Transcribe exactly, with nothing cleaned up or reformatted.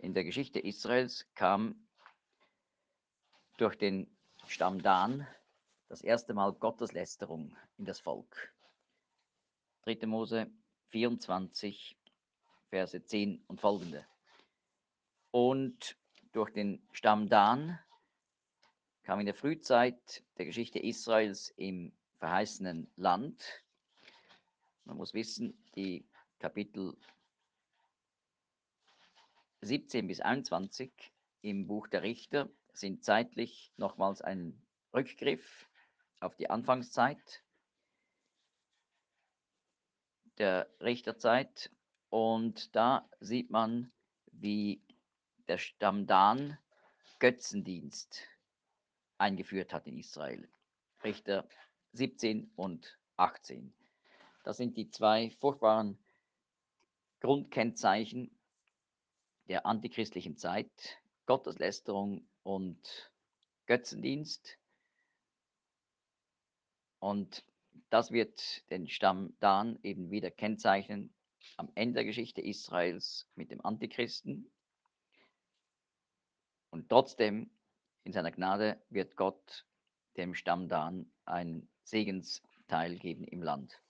in der Geschichte Israels kam durch den Stamm Dan das erste Mal Gotteslästerung in das Volk. dritte. Mose vierundzwanzig, Verse zehn und folgende. Und durch den Stamm Dan kam in der Frühzeit der Geschichte Israels im verheißenen Land. Man muss wissen, die Kapitel siebzehn bis einundzwanzig im Buch der Richter sind zeitlich nochmals ein Rückgriff auf die Anfangszeit der Richterzeit. Und da sieht man, wie der Stamm Dan Götzendienst eingeführt hat in Israel. Richter siebzehn und achtzehn. Das sind die zwei furchtbaren Grundkennzeichen der antichristlichen Zeit: Gotteslästerung und Götzendienst. Und das wird den Stamm Dan eben wieder kennzeichnen am Ende der Geschichte Israels mit dem Antichristen. Und trotzdem, in seiner Gnade, wird Gott dem Stamm Dan einen Segensteil geben im Land.